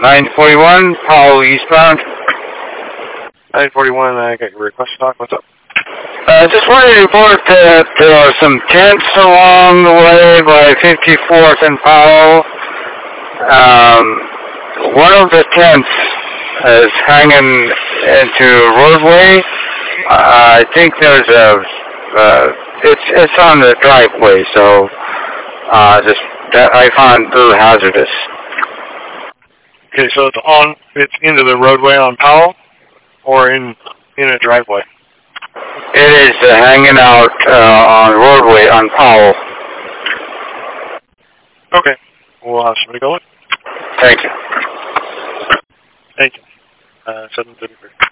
941, Powell eastbound. 941, I got your request to talk. What's up? Just wanted to report that there are some tents along the way by 54th and Powell. One of the tents is hanging into a roadway. I think there's it's on the driveway, so that I found a little hazardous. Okay, so it's into the roadway on Powell, or in a driveway? It is hanging out on the roadway on Powell. Okay, we'll have somebody go in. Thank you. Thank you. 7:33.